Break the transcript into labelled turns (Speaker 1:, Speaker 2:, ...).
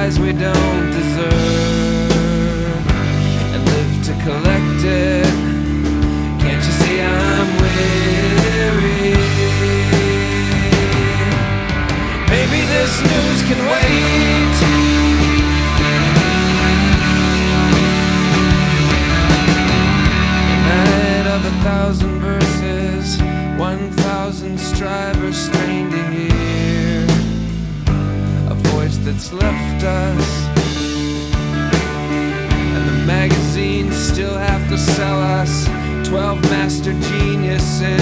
Speaker 1: prize we don't deserve and live to collect it. Can't you see I'm weary? Maybe this news can wait. A night of 1,000 verses, 1,000 strivers strained to hear a voice that's left us, and the magazines still have to sell us 12 master geniuses.